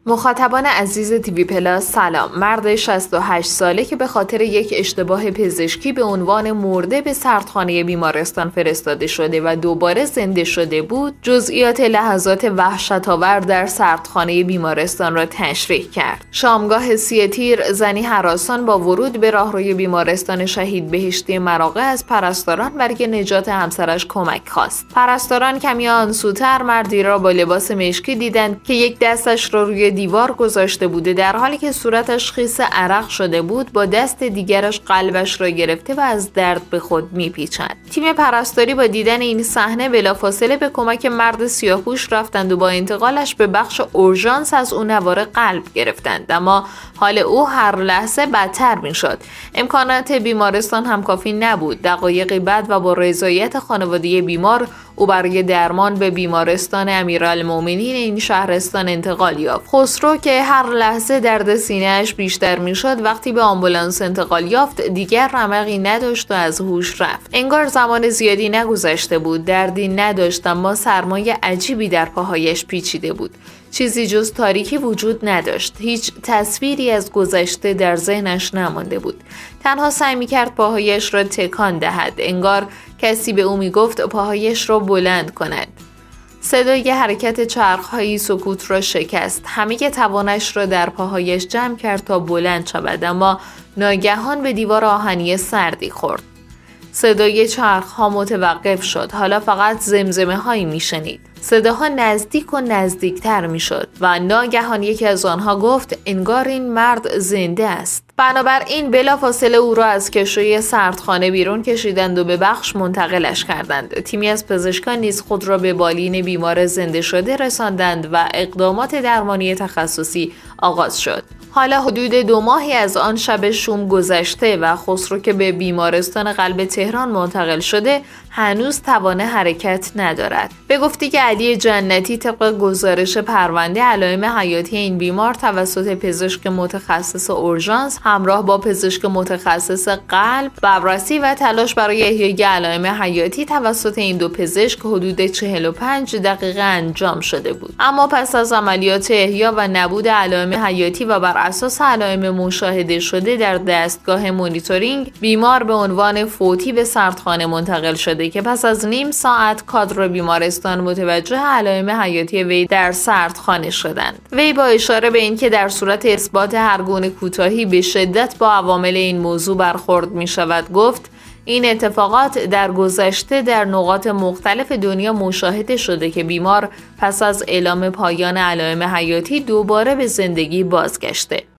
مخاطبان عزیز تیوی پلاس سلام. مرد 68 ساله که به خاطر یک اشتباه پزشکی به عنوان مرده به سردخانه بیمارستان فرستاده شده و دوباره زنده شده بود، جزئیات لحظات وحشت‌آور در سردخانه بیمارستان را تشریح کرد. شامگاه 3 تیر زنی هراسان با ورود به راهروی بیمارستان شهید بهشتی مراغه از پرستاران برای نجات همسرش کمک خواست. پرستاران کمی آنسوتر مردی را با لباس مشکی دیدند که یک دستش را روی دیوار گذاشته بوده، در حالی که صورتش خیس عرق شده بود با دست دیگرش قلبش را گرفته و از درد به خود میپیچد. تیم پرستاری با دیدن این صحنه بلافاصله به کمک مرد سیاهپوش رفتند و با انتقالش به بخش اورژانس از او نوار قلب گرفتند، اما حال او هر لحظه بدتر میشد. امکانات بیمارستان هم کافی نبود. دقایقی بعد و با رضایت خانواده بیمار، او برای درمان به بیمارستان امیرالمومنین این شهرستان انتقال یافت. خسرو که هر لحظه درد سینه‌اش بیشتر میشد، وقتی به آمبولانس انتقال یافت دیگر رمقی نداشت و از هوش رفت. انگار زمان زیادی نگذشته بود. دردی نداشت، اما سرمای عجیبی در پاهایش پیچیده بود. چیزی جز تاریکی وجود نداشت. هیچ تصویری از گذشته در ذهنش نمانده بود. تنها سعی می‌کرد پاهایش را تکان دهد. انگار کسی به او میگفت پاهایش را بلند کند. صدای حرکت چرخ‌هایی سکوت را شکست. همه توانش را در پاهایش جمع کرد تا بلند شود، اما ناگهان به دیوار آهنی سردی خورد. صدای چرخ‌ها متوقف شد. حالا فقط زمزمه هایی میشنید. صداها نزدیک و نزدیکتر میشد و ناگهان یکی از آنها گفت انگار این مرد زنده است. بنابراین بلافاصله او را از کشوی سردخانه بیرون کشیدند و به بخش منتقلش کردند. تیمی از پزشکان نیز خود را به بالین بیمار زنده شده رساندند و اقدامات درمانی تخصصی آغاز شد. حالا حدود 2 ماهی از آن شب شوم گذشته و خسرو که به بیمارستان قلب تهران منتقل شده هنوز توان حرکت ندارد. به گفته علی جنتی، طبق گزارش پرونده، علائم حیاتی این بیمار توسط پزشک متخصص اورژانس همراه با پزشک متخصص قلب، بررسی و تلاش برای احیای علائم حیاتی توسط این 2 پزشک حدود 45 دقیقه انجام شده بود. اما پس از عملیات احیا و نبود علائم حیاتی و بر اساس علائم مشاهده شده در دستگاه مانیتورینگ، بیمار به عنوان فوتی به سردخانه منتقل شده که پس از نیم ساعت کادر بیمارستان متوجه علائم حیاتی وی در سردخانه شدند. وی با اشاره به اینکه در صورت اثبات هر گونه کوتاهی به شدت با عوامل این موضوع برخورد می شود گفت این اتفاقات در گذشته در نقاط مختلف دنیا مشاهده شده که بیمار پس از اعلام پایان علائم حیاتی دوباره به زندگی بازگشته.